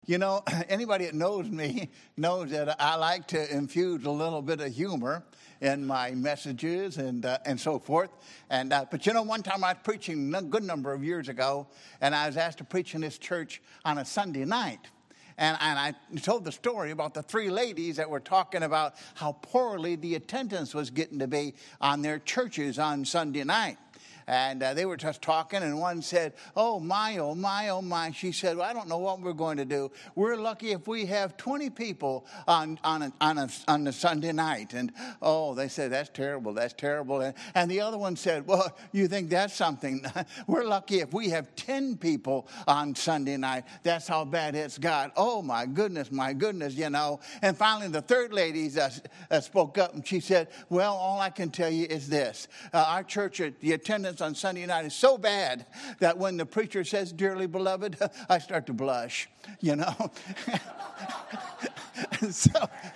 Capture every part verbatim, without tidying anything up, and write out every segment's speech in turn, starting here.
You know, anybody that knows me knows that I like to infuse a little bit of humor in my messages and uh, and so forth. And uh, but you know, one time I was preaching a good number of years ago, and I was asked to preach in this church on a Sunday night. And, and I told the story about the three ladies that were talking about how poorly the attendance was getting to be on their churches on Sunday night. And uh, they were just talking, and one said, oh, my, oh, my, oh, my. She said, well, I don't know what we're going to do. We're lucky if we have twenty people on on a, on a, on a Sunday night. And, oh, they said, that's terrible, that's terrible. And, and the other one said, well, you think that's something? We're lucky if we have ten people on Sunday night. That's how bad it's got. Oh, my goodness, my goodness, you know. And finally, the third lady uh, uh, spoke up, and she said, well, all I can tell you is this. Uh, our church, the attendance on Sunday night is so bad that when the preacher says, dearly beloved, I start to blush, you know. So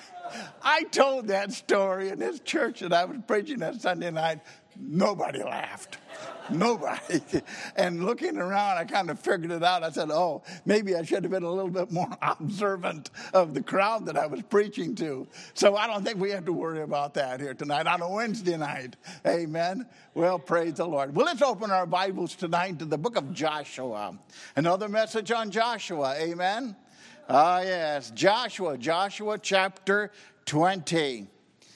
I told that story in this church that I was preaching that Sunday night. Nobody laughed. Nobody. And looking around, I kind of figured it out. I said, oh, maybe I should have been a little bit more observant of the crowd that I was preaching to. So I don't think we have to worry about that here tonight on a Wednesday night. Amen. Well, praise the Lord. Well, let's open our Bibles tonight to the book of Joshua. Another message on Joshua. Amen. Ah, yes. Joshua. Joshua chapter twenty.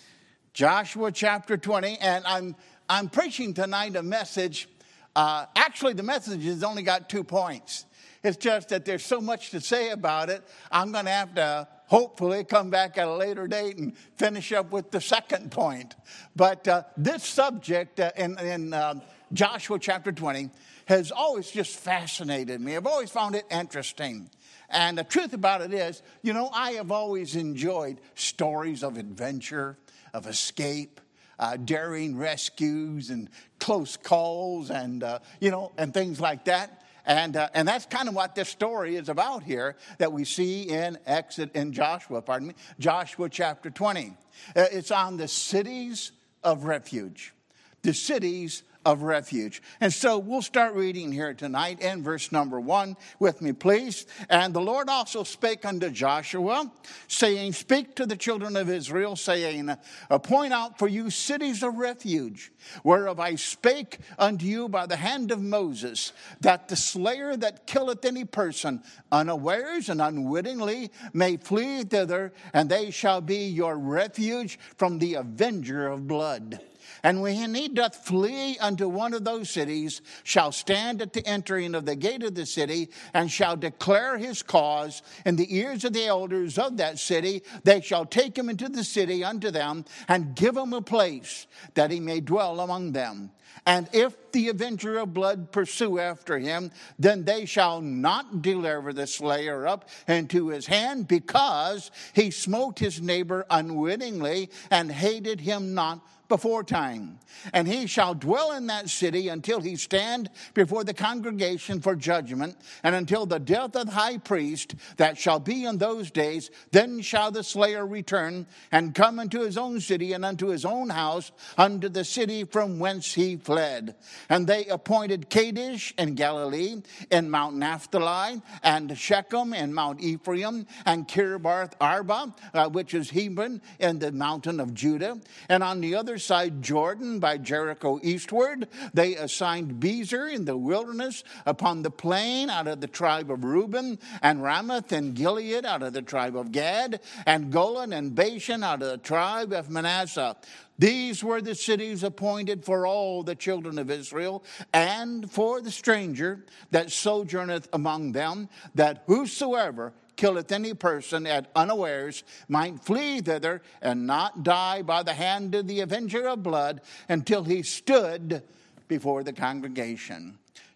Joshua chapter twenty. And I'm I'm preaching tonight a message. Uh, actually, the message has only got two points. It's just that there's so much to say about it. I'm going to have to hopefully come back at a later date and finish up with the second point. But uh, this subject uh, in, in uh, Joshua chapter twenty has always just fascinated me. I've always found it interesting. And the truth about it is, you know, I have always enjoyed stories of adventure, of escape, Uh, daring rescues and close calls and, uh, you know, and things like that. And uh, and that's kind of what this story is about here that we see in Exodus, in Joshua, pardon me, Joshua chapter twenty. Uh, it's on the cities of refuge. The cities of refuge. And so we'll start reading here tonight in verse number one with me, please. And the Lord also spake unto Joshua, saying, speak to the children of Israel, saying, appoint out for you cities of refuge, whereof I spake unto you by the hand of Moses, that the slayer that killeth any person unawares and unwittingly may flee thither, and they shall be your refuge from the avenger of blood. And when he doth flee unto one of those cities, shall stand at the entering of the gate of the city, and shall declare his cause in the ears of the elders of that city. They shall take him into the city unto them, and give him a place, that he may dwell among them. And if the avenger of blood pursue after him, then they shall not deliver the slayer up into his hand, because he smote his neighbor unwittingly, and hated him not before time. And he shall dwell in that city until he stand before the congregation for judgment, and until the death of the high priest that shall be in those days. Then shall the slayer return, and come unto his own city, and unto his own house, unto the city from whence he fled. And they appointed Kadesh in Galilee, in Mount Naphtali, and Shechem in Mount Ephraim, and Kirbarth Arba, uh, which is Hebron, in the mountain of Judah. And on the other side Jordan, by Jericho eastward, they assigned Bezer in the wilderness, upon the plain, out of the tribe of Reuben, and Ramoth and Gilead out of the tribe of Gad, and Golan and Bashan out of the tribe of Manasseh. These were the cities appointed for all the children of Israel, and for the stranger that sojourneth among them, that whosoever killeth any person at unawares might flee thither, and not die by the hand of the avenger of blood, until he stood before the congregation.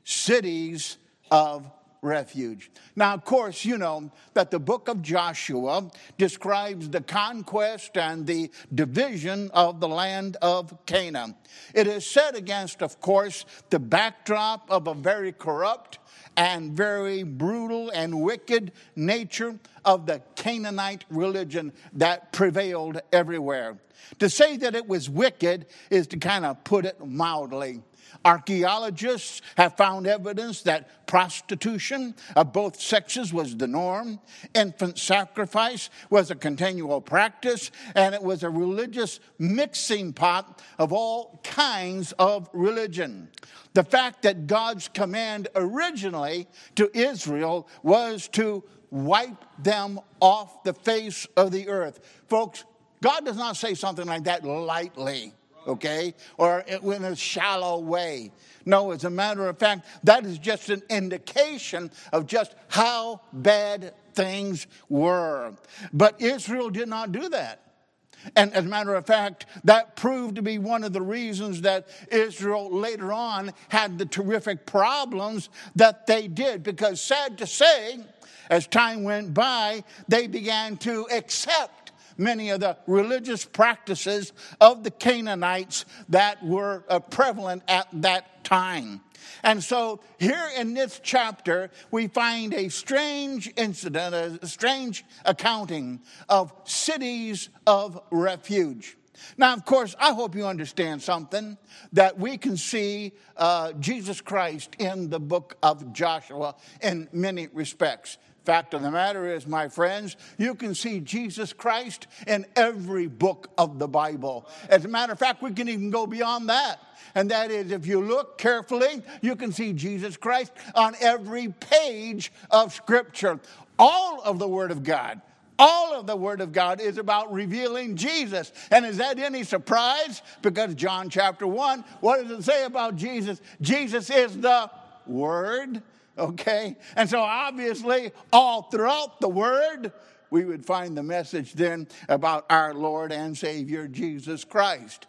Cities of refuge. Now, of course, you know that the book of Joshua describes the conquest and the division of the land of Canaan. It is set against, of course, the backdrop of a very corrupt and very brutal and wicked nature of the Canaanite religion that prevailed everywhere. To say that it was wicked is to kind of put it mildly. Archaeologists have found evidence that prostitution of both sexes was the norm. Infant sacrifice was a continual practice, and it was a religious mixing pot of all kinds of religion. The fact that God's command originally to Israel was to wipe them off the face of the earth. Folks, God does not say something like that lightly. Okay, or in a shallow way. No, as a matter of fact, that is just an indication of just how bad things were. But Israel did not do that. And as a matter of fact, that proved to be one of the reasons that Israel later on had the terrific problems that they did. Because sad to say, as time went by, they began to accept many of the religious practices of the Canaanites that were uh, prevalent at that time. And so here in this chapter, we find a strange incident, a strange accounting of cities of refuge. Now, of course, I hope you understand something, that we can see uh, Jesus Christ in the book of Joshua in many respects. Fact of the matter is, my friends, you can see Jesus Christ in every book of the Bible. As a matter of fact, we can even go beyond that. And that is, if you look carefully, you can see Jesus Christ on every page of Scripture. All of the Word of God, all of the Word of God is about revealing Jesus. And is that any surprise? Because John chapter one, what does it say about Jesus? Jesus is the Word. Okay, and so obviously all throughout the Word, we would find the message then about our Lord and Savior Jesus Christ.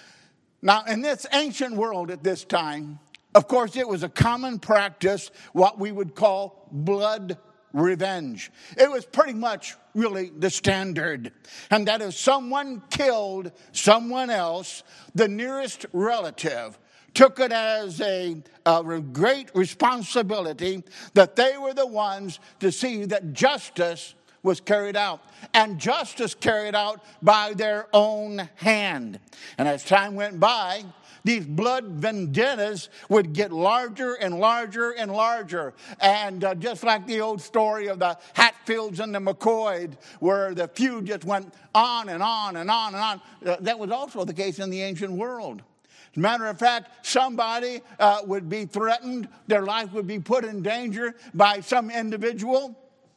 Now, in this ancient world at this time, of course, it was a common practice, what we would call blood revenge. It was pretty much really the standard. And that if someone killed someone else, the nearest relative took it as a, a great responsibility that they were the ones to see that justice was carried out. And justice carried out by their own hand. And as time went by, these blood vendettas would get larger and larger and larger. And uh, just like the old story of the Hatfields and the McCoys, where the feud just went on and on and on and on, uh, that was also the case in the ancient world. As a matter of fact, somebody uh, would be threatened, their life would be put in danger by some individual,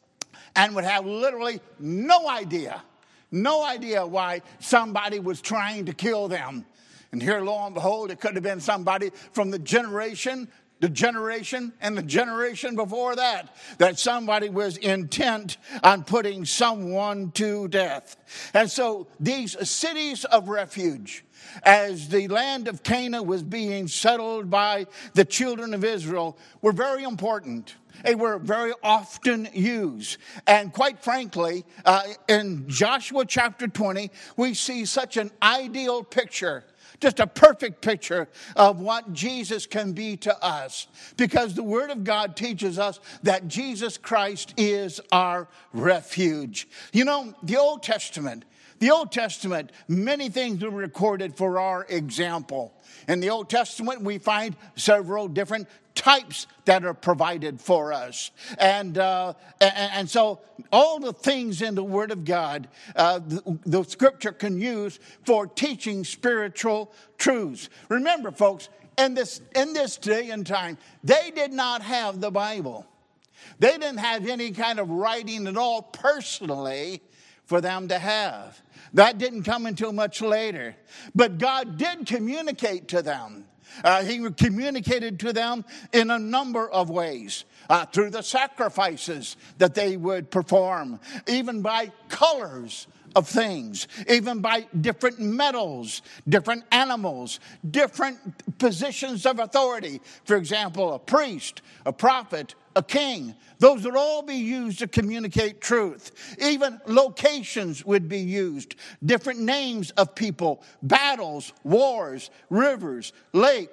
and would have literally no idea, no idea why somebody was trying to kill them. And here, lo and behold, it could have been somebody from the generation, the generation, and the generation before that, that somebody was intent on putting someone to death. And so these cities of refuge, as the land of Canaan was being settled by the children of Israel, were very important. They were very often used. And quite frankly, uh, in Joshua chapter twenty, we see such an ideal picture, just a perfect picture of what Jesus can be to us. Because the Word of God teaches us that Jesus Christ is our refuge. You know, the Old Testament, The Old Testament, many things are recorded for our example. In the Old Testament, we find several different types that are provided for us. And uh, and, and so all the things in the Word of God, uh, the, the Scripture can use for teaching spiritual truths. Remember, folks, in this, in this day and time, they did not have the Bible. They didn't have any kind of writing at all personally for them to have. That didn't come until much later. But God did communicate to them. Uh, he communicated to them in a number of ways. Uh, through the sacrifices that they would perform. Even by colors of things. Even by different metals, different animals, different positions of authority. For example, a priest, a prophet, a king. Those would all be used to communicate truth. Even locations would be used. Different names of people, battles, wars, rivers, lakes,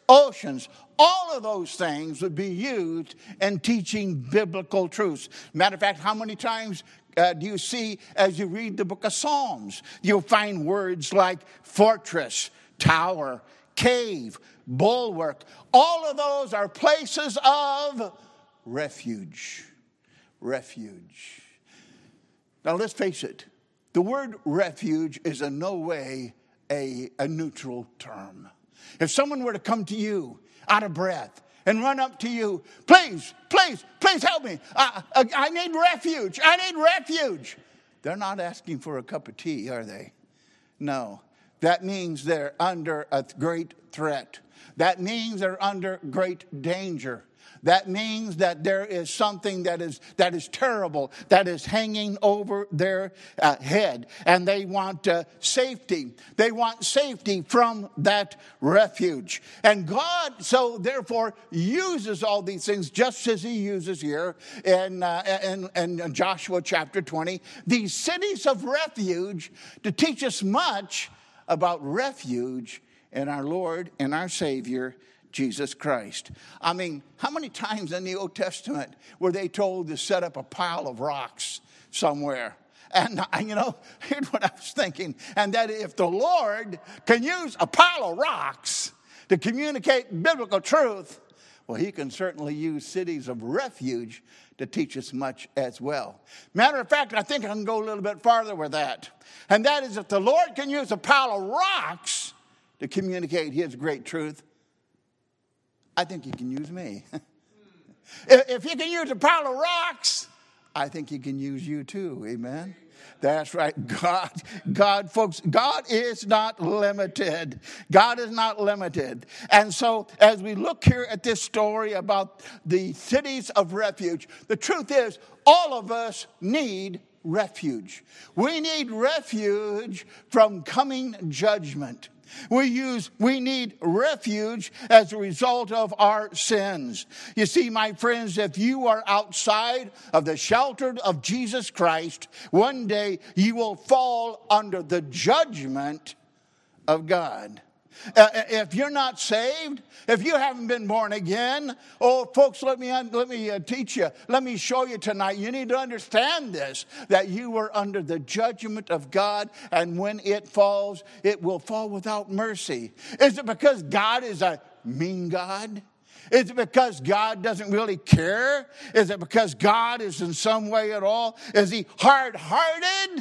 oceans. All of those things would be used in teaching biblical truths. Matter of fact, how many times uh, do you see as you read the book of Psalms? You'll find words like fortress, tower, cave, bulwark. All of those are places of refuge. Refuge. Now let's face it. The word refuge is in no way a, a neutral term. If someone were to come to you out of breath and run up to you, please, please, please help me. I, I, I need refuge. I need refuge. They're not asking for a cup of tea, are they? No. That means they're under a great threat. That means they're under great danger. That means that there is something that is that is terrible that is hanging over their uh, head, and they want uh, safety. They want safety from that refuge. And God, so therefore, uses all these things just as He uses here in, uh, in, in Joshua chapter twenty, these cities of refuge to teach us much about refuge in our Lord and our Savior, Jesus Christ. I mean, how many times in the Old Testament were they told to set up a pile of rocks somewhere? And, you know, here's what I was thinking. And that if the Lord can use a pile of rocks to communicate biblical truth, well, He can certainly use cities of refuge to teach us much as well. Matter of fact, I think I can go a little bit farther with that. And that is, if the Lord can use a pile of rocks to communicate His great truth, I think He can use me. If He can use a pile of rocks, I think He can use you too. Amen? That's right. God, God, folks, God is not limited. God is not limited. And so as we look here at this story about the cities of refuge, the truth is all of us need refuge. We need refuge from coming judgment. We use, we need refuge as a result of our sins. You see, my friends, if you are outside of the shelter of Jesus Christ, one day you will fall under the judgment of God. Uh, if you're not saved, if you haven't been born again, oh, folks, let me let me uh, teach you. Let me show you tonight. You need to understand this, that you are under the judgment of God, and when it falls, it will fall without mercy. Is it because God is a mean God? Is it because God doesn't really care? Is it because God is in some way at all? Is He hard-hearted?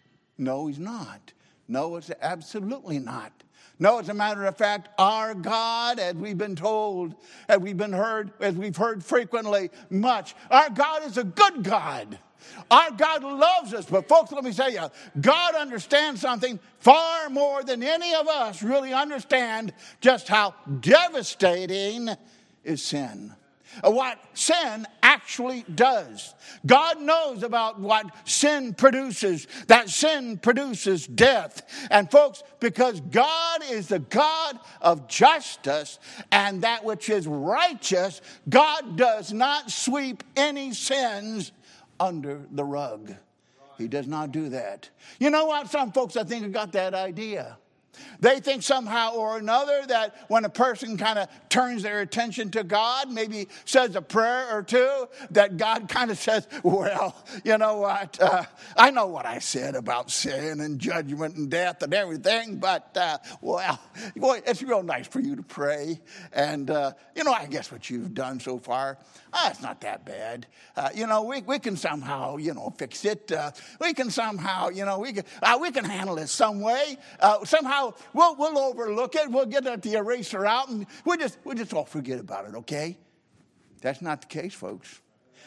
No, He's not. No, it's absolutely not. No, as a matter of fact, our God, as we've been told, as we've been heard, as we've heard frequently much, our God is a good God. Our God loves us. But folks, let me tell you, God understands something far more than any of us really understand, just how devastating is sin. What sin actually does. God knows about what sin produces. That sin produces death. And folks, because God is the God of justice and that which is righteous, God does not sweep any sins under the rug. He does not do that. You know what? Some folks, I think, have got that idea. They think somehow or another that when a person kind of turns their attention to God, maybe says a prayer or two, that God kind of says, well, you know what, uh, I know what I said about sin and judgment and death and everything, but, uh, well, boy, it's real nice for you to pray. And, uh, you know, I guess what you've done so far, ah, it's not that bad. Uh, you know, we, we can somehow, you know, fix it. Uh, we can somehow, you know, we can, uh, we can handle it some way. Uh, somehow we'll, we'll overlook it. We'll get the eraser out and we'll just, we'll just all forget about it, okay? That's not the case, folks.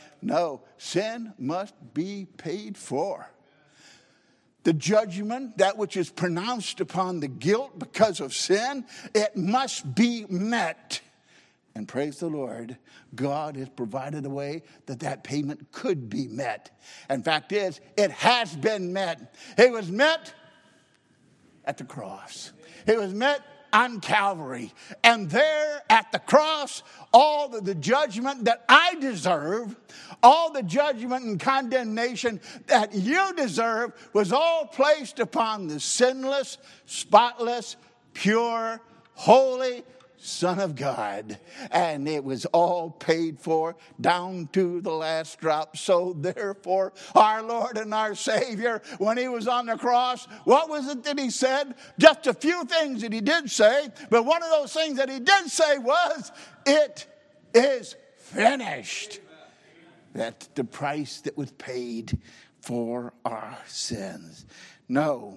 No, sin must be paid for. The judgment, that which is pronounced upon the guilt because of sin, it must be met. And praise the Lord, God has provided a way that that payment could be met. And fact is, it has been met. It was met at the cross. It was met on Calvary. And there at the cross, all of the judgment that I deserve, all the judgment and condemnation that you deserve was all placed upon the sinless, spotless, pure, holy Son of God, and it was all paid for down to the last drop. So therefore, our Lord and our Savior, when he was on the cross, what was it that he said? Just a few things that he did say, but one of those things that he did say was, it is finished. That's the price that was paid for our sins. No,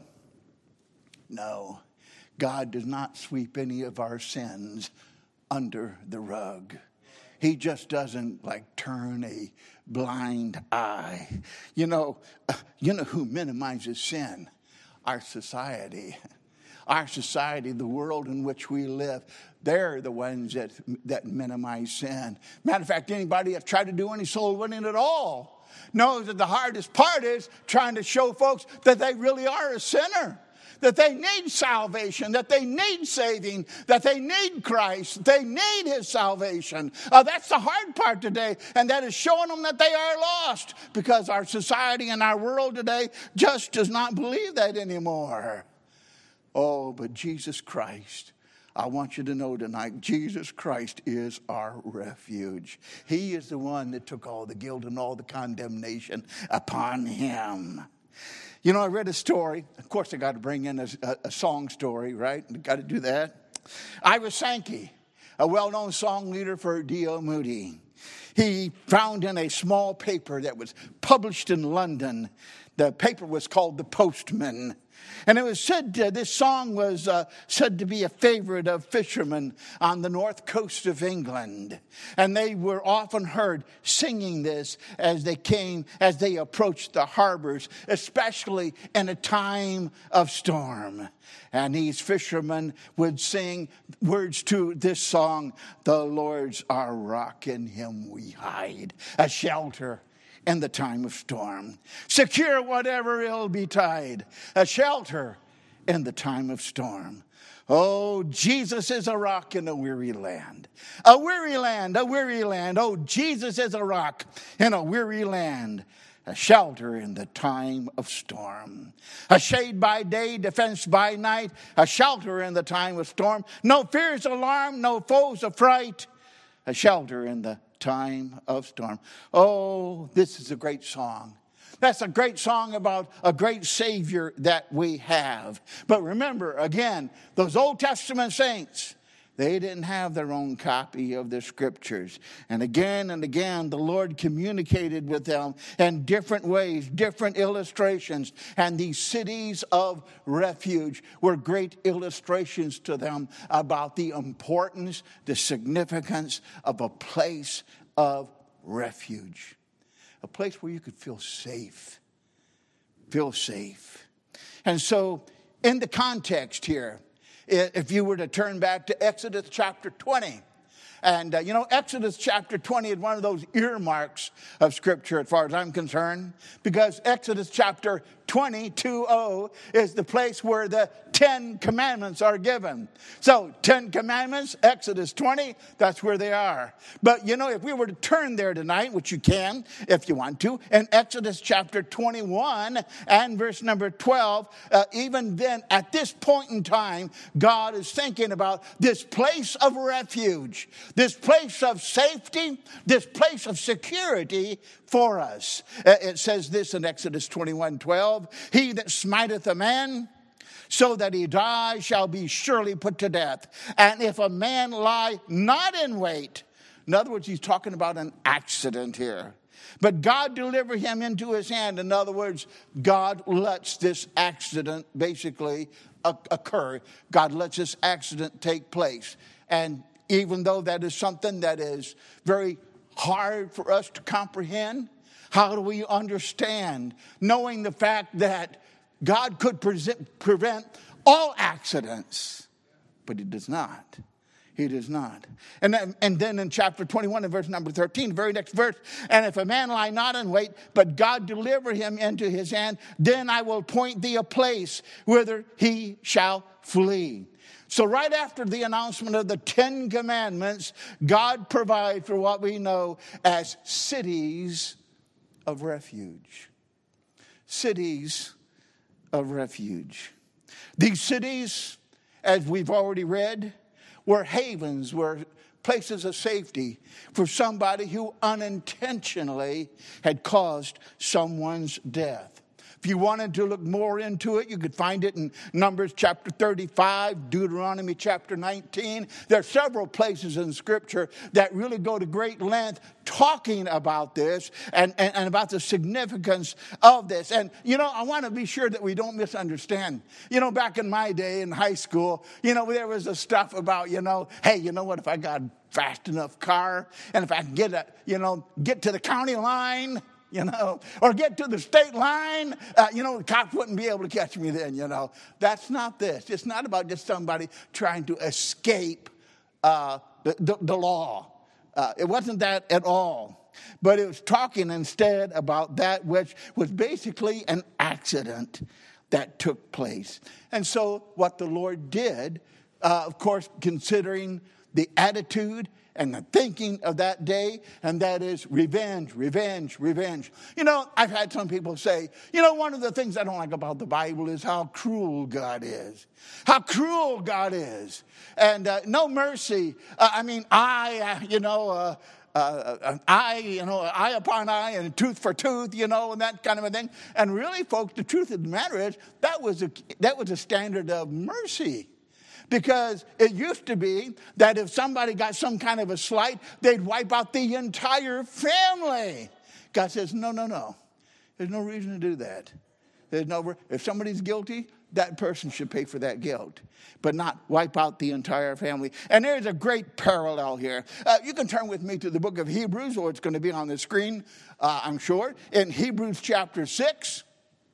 no. God does not sweep any of our sins under the rug. He just doesn't like turn a blind eye. You know, you know who minimizes sin? Our society. Our society, the world in which we live, they're the ones that, that minimize sin. Matter of fact, anybody that's tried to do any soul winning at all knows that the hardest part is trying to show folks that they really are a sinner. That they need salvation, that they need saving, that they need Christ, they need his salvation. Uh, that's the hard part today, and that is showing them that they are lost, because our society and our world today just does not believe that anymore. Oh, but Jesus Christ, I want you to know tonight, Jesus Christ is our refuge. He is the one that took all the guilt and all the condemnation upon him. You know, I read a story. Of course, I got to bring in a, a, a song story, right? Got to do that. Ira Sankey, a well-known song leader for D L Moody. He found in a small paper that was published in London. The paper was called The Postman. And it was said, uh, this song was uh, said to be a favorite of fishermen on the north coast of England. And they were often heard singing this as they came, as they approached the harbors, especially in a time of storm. And these fishermen would sing words to this song, "The Lord's our rock, in him we hide, a shelter in the time of storm. Secure whatever ill betide, a shelter in the time of storm." Oh, Jesus is a rock in a weary land. A weary land, a weary land. Oh, Jesus is a rock in a weary land. A shelter in the time of storm. A shade by day, defense by night. A shelter in the time of storm. No fears alarm, no foes affright. A shelter in the time of storm. Oh, this is a great song. That's a great song about a great Savior that we have. But remember, again, those Old Testament saints, they didn't have their own copy of the scriptures. And again and again, the Lord communicated with them in different ways, different illustrations. And these cities of refuge were great illustrations to them about the importance, the significance of a place of refuge. A place where you could feel safe. Feel safe. And so, in the context here, if you were to turn back to Exodus chapter twenty, and uh, you know, Exodus chapter twenty is one of those earmarks of Scripture as far as I'm concerned, because Exodus chapter twenty-two oh is the place where the Ten Commandments are given. So, Ten Commandments, Exodus twenty, that's where they are. But, you know, if we were to turn there tonight, which you can if you want to, in Exodus chapter twenty-one and verse number twelve, uh, even then, at this point in time, God is thinking about this place of refuge, this place of safety, this place of security for us. Uh, it says this in Exodus twenty-one twelve, "He that smiteth a man so that he die shall be surely put to death. And if a man lie not in wait," in other words, he's talking about an accident here, "but God deliver him into his hand." In other words, God lets this accident basically occur. God lets this accident take place. And even though that is something that is very hard for us to comprehend, how do we understand knowing the fact that God could present, prevent all accidents, but he does not. He does not. And then, and then in chapter twenty-one and verse number thirteen, the very next verse, "And if a man lie not in wait, but God deliver him into his hand, then I will point thee a place whither he shall flee." So right after the announcement of the Ten Commandments, God provides for what we know as cities of refuge. Cities of refuge. These cities, as we've already read, were havens, were places of safety for somebody who unintentionally had caused someone's death. If you wanted to look more into it, you could find it in Numbers chapter thirty-five, Deuteronomy chapter nineteen. There are several places in Scripture that really go to great length talking about this and, and, and about the significance of this. And, you know, I want to be sure that we don't misunderstand. You know, back in my day in high school, you know, there was the stuff about, you know, hey, you know what, if I got a fast enough car and if I can get, a, you know, get to the county line, you know, or get to the state line, uh, you know, the cops wouldn't be able to catch me then, you know. That's not this. It's not about just somebody trying to escape uh, the, the, the law. Uh, it wasn't that at all. But it was talking instead about that which was basically an accident that took place. And so what the Lord did, uh, of course, considering the attitude and the thinking of that day, and that is revenge, revenge, revenge. You know, I've had some people say, you know, one of the things I don't like about the Bible is how cruel God is. How cruel God is. And uh, no mercy. Uh, I mean, eye, uh, you know, uh, uh, an eye, you know, eye upon eye and tooth for tooth, you know, and that kind of a thing. And really, folks, the truth of the matter is that was a, that was a standard of mercy. Because it used to be that if somebody got some kind of a slight, they'd wipe out the entire family. God says, no, no, no. There's no reason to do that. There's no, if somebody's guilty, that person should pay for that guilt, but not wipe out the entire family. And there's a great parallel here. Uh, you can turn with me to the book of Hebrews, or it's going to be on the screen, uh, I'm sure, in Hebrews chapter six.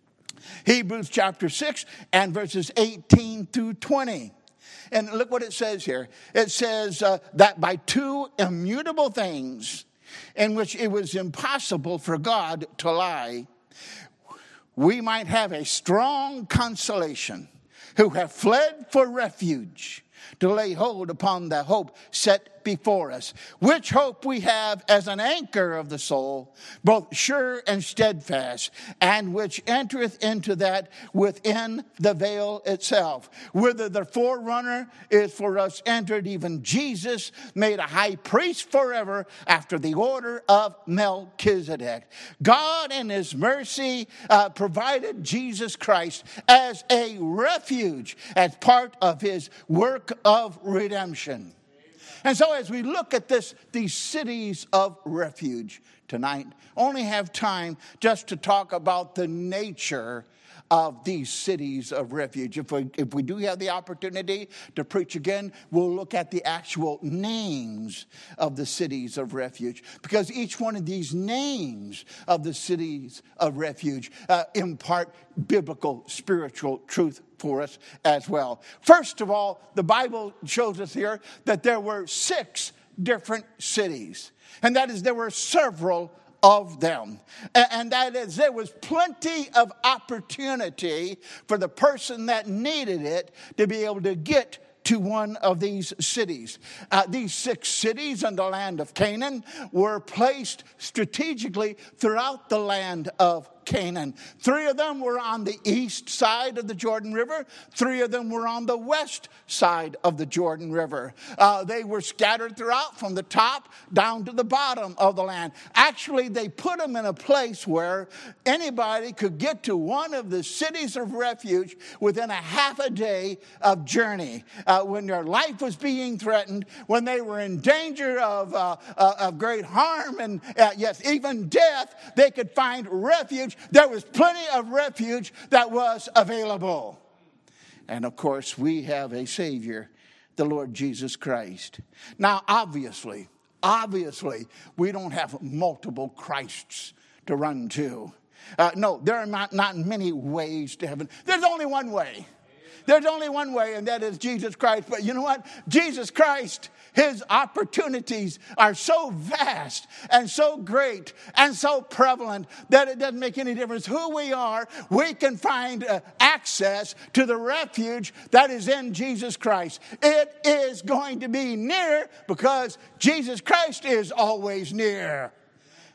Hebrews chapter six and verses eighteen through twenty. And look what it says here. It says uh, that by two immutable things in which it was impossible for God to lie, we might have a strong consolation who have fled for refuge to lay hold upon the hope set before us, which hope we have as an anchor of the soul, both sure and steadfast, and which entereth into that within the veil itself, whither the forerunner is for us entered, even Jesus, made a high priest forever after the order of Melchizedek. God in his mercy uh, provided Jesus Christ as a refuge, as part of his work of redemption. And so as we look at this, these cities of refuge tonight, only have time just to talk about the nature of these cities of refuge. If we, if we do have the opportunity to preach again, we'll look at the actual names of the cities of refuge. Because each one of these names of the cities of refuge uh, impart biblical, spiritual truth for us as well. First of all, the Bible shows us here that there were six different cities. And that is, there were several of them. And that is, there was plenty of opportunity for the person that needed it to be able to get to one of these cities. Uh, these six cities in the land of Canaan were placed strategically throughout the land of Canaan. Three of them were on the east side of the Jordan River. Three of them were on the west side of the Jordan River. Uh, they were scattered throughout from the top down to the bottom of the land. Actually, they put them in a place where anybody could get to one of the cities of refuge within a half a day of journey. Uh, when their life was being threatened, when they were in danger of, uh, uh, of great harm and, uh, yes, even death, they could find refuge. There was plenty of refuge that was available. And of course, we have a Savior, the Lord Jesus Christ. Now, obviously, obviously, we don't have multiple Christs to run to. Uh, no, there are not, not many ways to heaven. There's only one way. There's only one way, and that is Jesus Christ. But you know what? Jesus Christ, his opportunities are so vast and so great and so prevalent that it doesn't make any difference who we are. We can find uh, access to the refuge that is in Jesus Christ. It is going to be near because Jesus Christ is always near.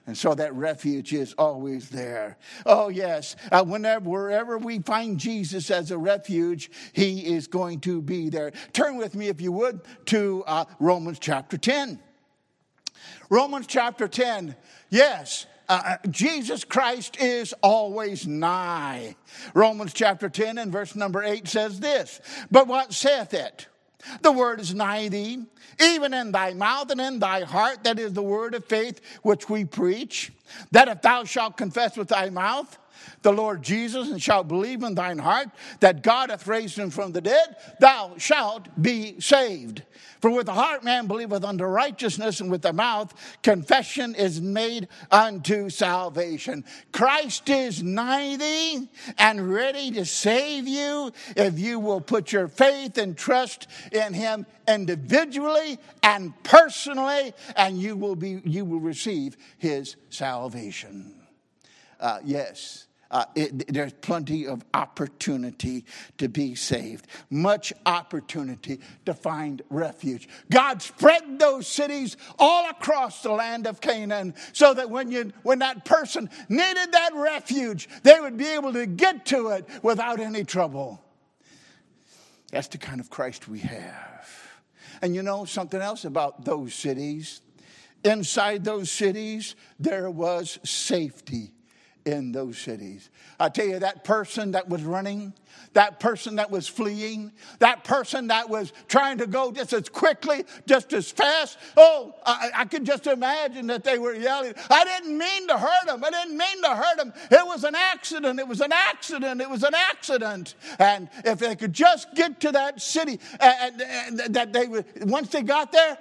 And so that refuge is always there. Oh, yes. Uh, whenever, wherever we find Jesus as a refuge, he is going to be there. Turn with me, if you would, to uh, Romans chapter ten. Romans chapter ten. Yes. Uh, Jesus Christ is always nigh. Romans chapter ten and verse number eight says this. But what saith it? The word is nigh thee, even in thy mouth and in thy heart. That is the word of faith which we preach. That if thou shalt confess with thy mouth the Lord Jesus, and shalt believe in thine heart that God hath raised him from the dead, thou shalt be saved. For with the heart man believeth unto righteousness, and with the mouth confession is made unto salvation. Christ is nigh thee and ready to save you if you will put your faith and trust in him individually and personally, and you will be you will receive his salvation. Uh, yes. Uh, it, there's plenty of opportunity to be saved. Much opportunity to find refuge. God spread those cities all across the land of Canaan so that when you, when that person needed that refuge, they would be able to get to it without any trouble. That's the kind of Christ we have. And you know something else about those cities? Inside those cities, there was safety. In those cities. I tell you, that person that was running, that person that was fleeing, that person that was trying to go just as quickly, just as fast. Oh, I, I could just imagine that they were yelling, I didn't mean to hurt him. I didn't mean to hurt him. It was an accident. It was an accident. It was an accident. And if they could just get to that city, and, and, and that they would, once they got there,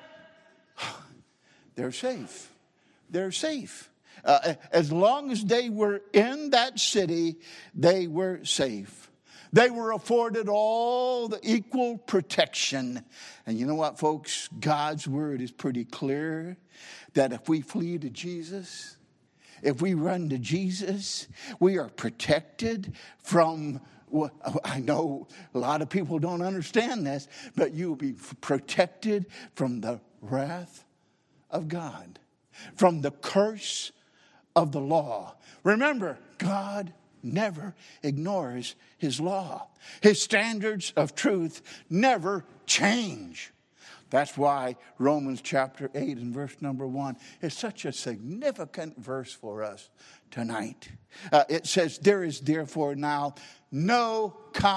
they're safe. They're safe. Uh, as long as they were in that city, they were safe. They were afforded all the equal protection. And you know what, folks? God's word is pretty clear that if we flee to Jesus, if we run to Jesus, we are protected from, well, I know a lot of people don't understand this, but you'll be protected from the wrath of God, from the curse of the law. Remember, God never ignores his law. His standards of truth never change. That's why Romans chapter eight and verse number one is such a significant verse for us tonight. Uh, it says, there is therefore now no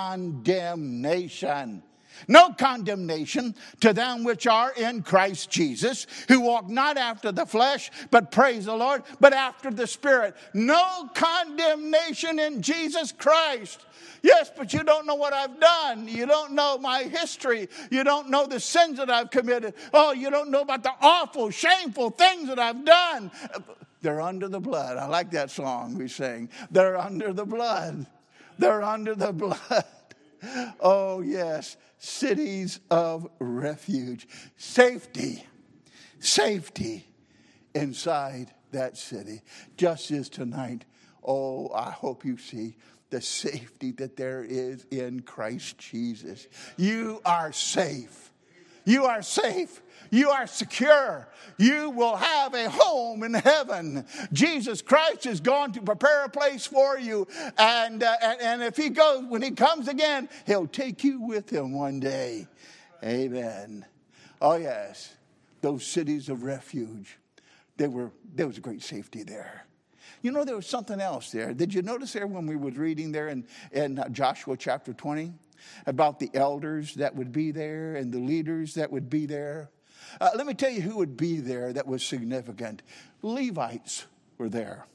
condemnation. No condemnation to them which are in Christ Jesus, who walk not after the flesh, but praise the Lord, but after the Spirit. No condemnation in Jesus Christ. Yes, but you don't know what I've done. You don't know my history. You don't know the sins that I've committed. Oh, you don't know about the awful, shameful things that I've done. They're under the blood. I like that song we sing. They're under the blood. They're under the blood. Oh, yes. Cities of refuge. Safety. Safety inside that city. Just as tonight, oh, I hope you see the safety that there is in Christ Jesus. You are safe. You are safe. You are secure. You will have a home in heaven. Jesus Christ is going to prepare a place for you. And, uh, and, and if he goes, when he comes again, he'll take you with him one day. Amen. Oh, yes. Those cities of refuge. They were, there was great safety there. You know, there was something else there. Did you notice there when we were reading there in, in Joshua chapter twenty about the elders that would be there and the leaders that would be there? Uh, let me tell you who would be there that was significant. Levites were there.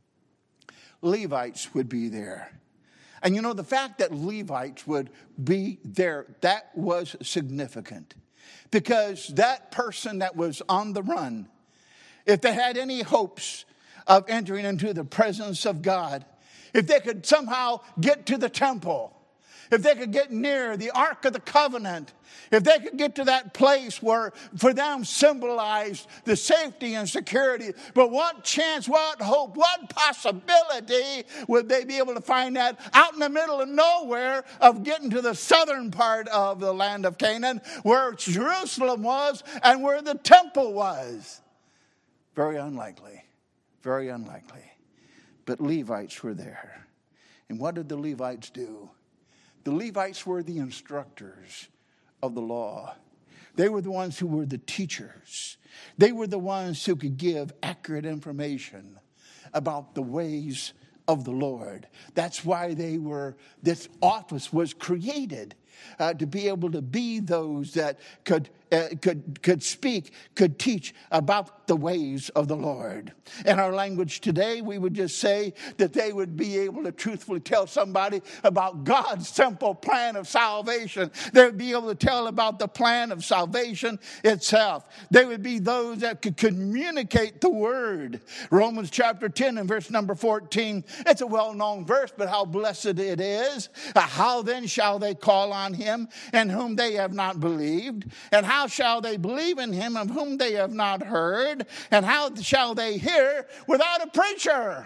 Levites would be there. And you know, the fact that Levites would be there, that was significant. Because that person that was on the run, if they had any hopes of entering into the presence of God, if they could somehow get to the temple, if they could get near the Ark of the Covenant, if they could get to that place where for them symbolized the safety and security, but what chance, what hope, what possibility would they be able to find that out in the middle of nowhere of getting to the southern part of the land of Canaan, where Jerusalem was and where the temple was? Very unlikely. Very unlikely. But Levites were there. And what did the Levites do? The Levites were the instructors of the law. They were the ones who were the teachers. They were the ones who could give accurate information about the ways of the Lord. That's why they were, this office was created uh, to be able to be those that could uh, could could speak, could teach about the ways of the Lord. In our language today, we would just say that they would be able to truthfully tell somebody about God's simple plan of salvation. They would be able to tell about the plan of salvation itself. They would be those that could communicate the word. Romans chapter ten and verse number fourteen. It's a well-known verse, but how blessed it is. How then shall they call on him in whom they have not believed? And how shall they believe in him of whom they have not heard? And how shall they hear without a preacher?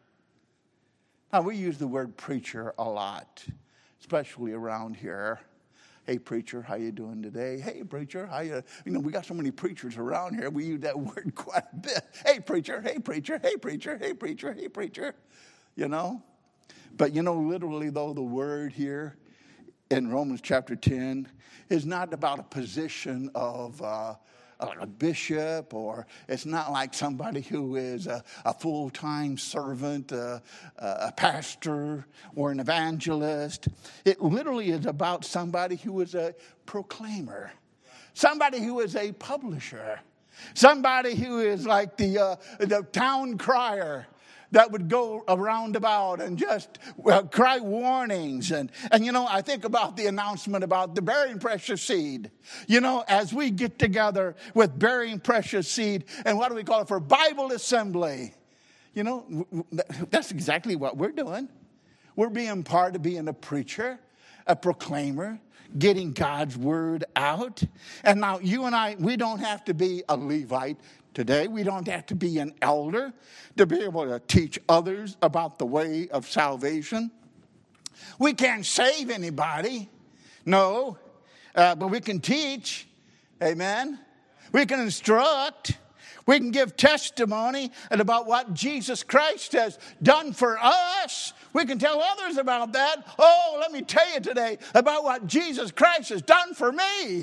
Now, we use the word preacher a lot, especially around here. Hey, preacher, how you doing today? Hey, preacher, how you? You know, we got so many preachers around here. We use that word quite a bit. Hey, preacher, hey, preacher, hey, preacher, hey, preacher, hey, preacher. You know? But, you know, literally, though, the word here in Romans chapter ten is not about a position of uh, a bishop, or it's not like somebody who is a, a full-time servant, uh, a pastor, or an evangelist. It literally is about somebody who is a proclaimer, somebody who is a publisher, somebody who is like the uh, the town crier that would go around about and just well, cry warnings. And, and, you know, I think about the announcement about the Bearing Precious Seed. You know, as we get together with Bearing Precious Seed, and what do we call it, for Bible Assembly. You know, that's exactly what we're doing. We're being part of being a preacher, a proclaimer, getting God's word out. And now you and I, we don't have to be a Levite today. We don't have to be an elder to be able to teach others about the way of salvation. We can't save anybody, no, uh, but we can teach, amen. We can instruct. We can give testimony about what Jesus Christ has done for us. We can tell others about that. Oh, let me tell you today about what Jesus Christ has done for me.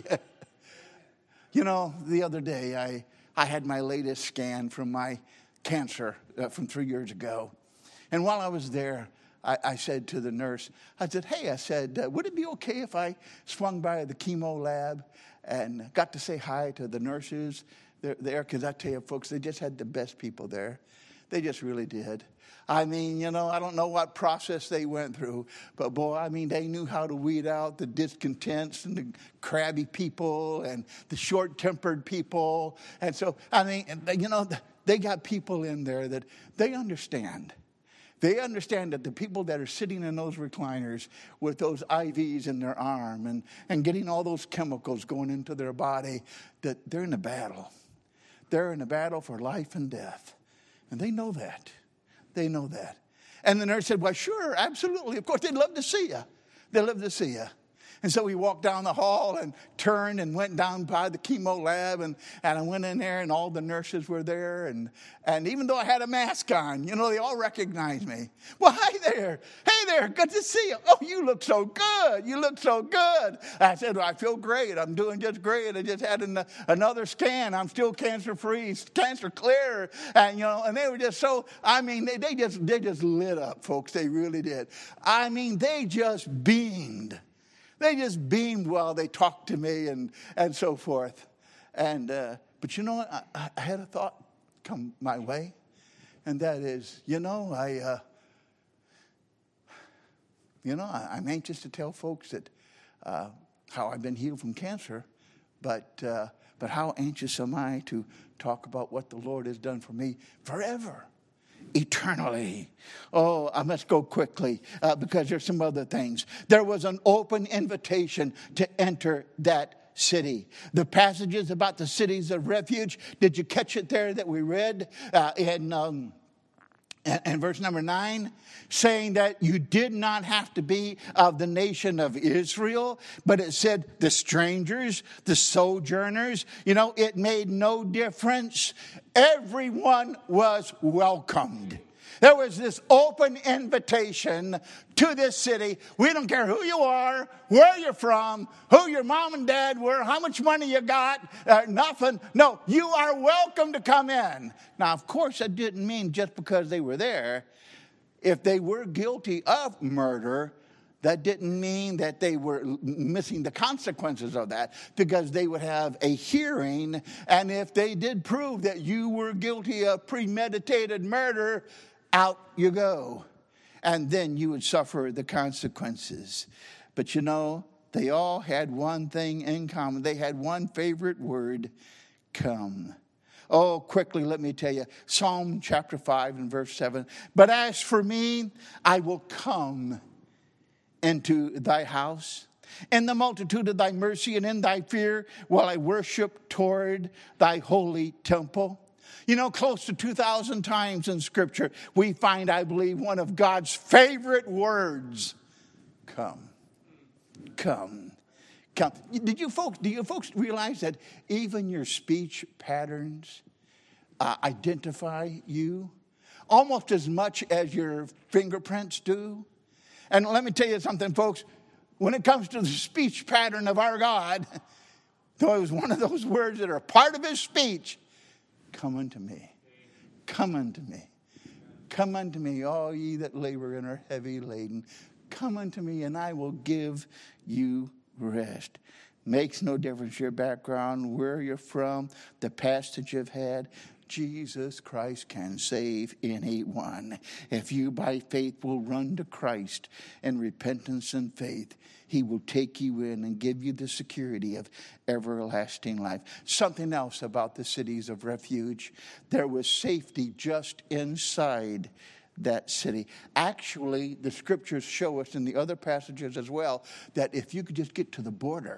You know, the other day I I had my latest scan from my cancer uh, from three years ago. And while I was there, I, I said to the nurse, I said, hey, I said, uh, would it be okay if I swung by the chemo lab and got to say hi to the nurses there? Because I tell you, folks, they just had the best people there. They just really did. I mean, you know, I don't know what process they went through, but boy, I mean, they knew how to weed out the discontents and the crabby people and the short-tempered people. And so, I mean, you know, they got people in there that they understand. They understand that the people that are sitting in those recliners with those I Vs in their arm and, and getting all those chemicals going into their body, that they're in a battle. They're in a battle for life and death. And they know that. They know that. And the nurse said, well, sure, absolutely. Of course, they'd love to see you. They'd love to see you. And so we walked down the hall and turned and went down by the chemo lab. And, and I went in there and all the nurses were there. And, and even though I had a mask on, you know, they all recognized me. Well, hi there. Hey there. Good to see you. Oh, you look so good. You look so good. I said, well, I feel great. I'm doing just great. I just had an, another scan. I'm still cancer-free, cancer-clear. And, you know, and they were just so, I mean, they, they just they just lit up, folks. They really did. I mean, they just beamed. They just beamed while they talked to me and, and so forth. And uh, but you know what? I, I had a thought come my way. And that is, you know, I, uh, you know, I, I'm anxious to tell folks that uh, how I've been healed from cancer. But, uh, but how anxious am I to talk about what the Lord has done for me forever. Eternally. Oh, I must go quickly uh, because there's some other things. There was an open invitation to enter that city. The passages about the cities of refuge, did you catch it there that we read uh, in um, And, and verse number nine, saying that you did not have to be of the nation of Israel, but it said the strangers, the sojourners. You know, it made no difference. Everyone was welcomed. There was this open invitation to this city. We don't care who you are, where you're from, who your mom and dad were, how much money you got, uh, nothing. No, you are welcome to come in. Now, of course, that didn't mean just because they were there. If they were guilty of murder, that didn't mean that they were missing the consequences of that, because they would have a hearing. And if they did prove that you were guilty of premeditated murder, out you go. And then you would suffer the consequences. But you know, they all had one thing in common. They had one favorite word: come. Oh, quickly, let me tell you. Psalm chapter five and verse seven. But as for me, I will come into thy house. In the multitude of thy mercy and in thy fear will I worship toward thy holy temple. You know, close to two thousand times in Scripture, we find, I believe, one of God's favorite words: come. Come. Come. Did you folks, do you folks realize that even your speech patterns uh, identify you almost as much as your fingerprints do? And let me tell you something, folks. When it comes to the speech pattern of our God, though it was one of those words that are part of his speech: come unto me, come unto me, come unto me, all ye that labor and are heavy laden. Come unto me, and I will give you rest. Makes no difference your background, where you're from, the past that you've had. Jesus Christ can save anyone. If you by faith will run to Christ in repentance and faith, he will take you in and give you the security of everlasting life. Something else about the cities of refuge: there was safety just inside that city. Actually, the scriptures show us in the other passages as well that if you could just get to the border,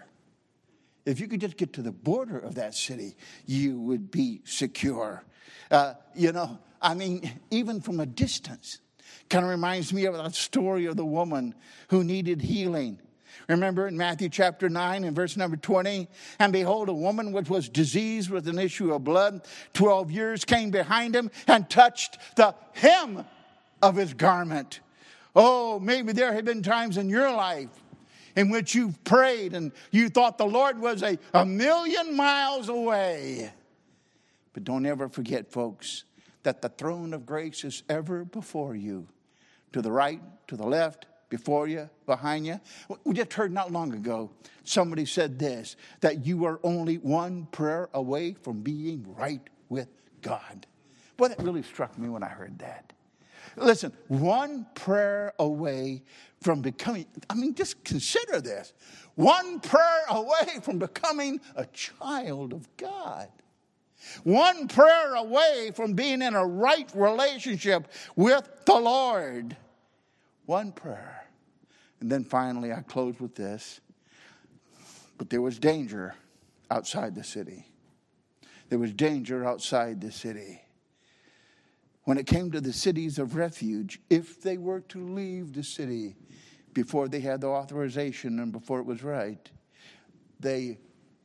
if you could just get to the border of that city, you would be secure. Uh, you know, I mean, even from a distance. Kind of reminds me of that story of the woman who needed healing. Remember in Matthew chapter nine and verse number twenty, and behold, a woman which was diseased with an issue of blood, twelve years, came behind him and touched the hem of his garment. Oh, maybe there have been times in your life in which you've prayed and you thought the Lord was a, a million miles away. But don't ever forget, folks, that the throne of grace is ever before you. To the right, to the left, before you, behind you. We just heard not long ago, somebody said this, that you are only one prayer away from being right with God. Boy, that really struck me when I heard that. Listen, one prayer away from becoming, I mean, just consider this. One prayer away from becoming a child of God. One prayer away from being in a right relationship with the Lord. One prayer. And then finally, I close with this. But there was danger outside the city. There was danger outside the city. When it came to the cities of refuge, if they were to leave the city before they had the authorization and before it was right, they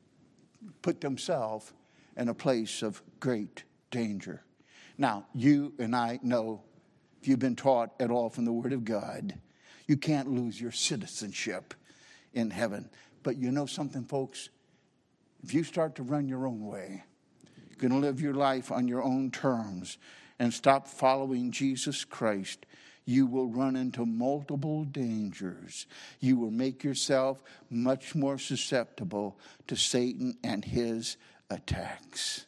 put themselves in a place of great danger. Now, you and I know, if you've been taught at all from the Word of God, you can't lose your citizenship in heaven. But you know something, folks? If you start to run your own way, you're going to live your life on your own terms, and stop following Jesus Christ, you will run into multiple dangers. You will make yourself much more susceptible to Satan and his attacks.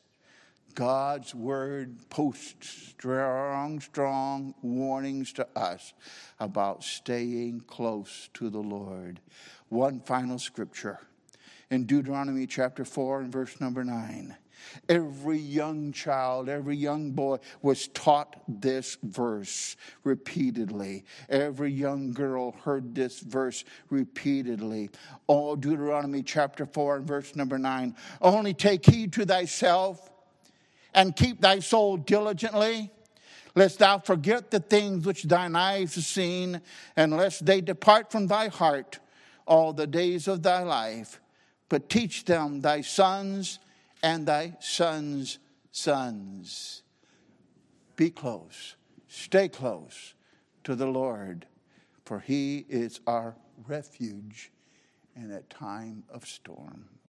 God's word posts strong, strong warnings to us about staying close to the Lord. One final scripture in Deuteronomy chapter four and verse number nine. Every young child, every young boy was taught this verse repeatedly. Every young girl heard this verse repeatedly. Oh, Deuteronomy chapter four and verse number nine. Only take heed to thyself and keep thy soul diligently, Lest thou forget the things which thine eyes have seen, and lest they depart from thy heart all the days of thy life. But teach them thy sons and thy sons' sons. Be close, stay close to the Lord, for he is our refuge in a time of storm.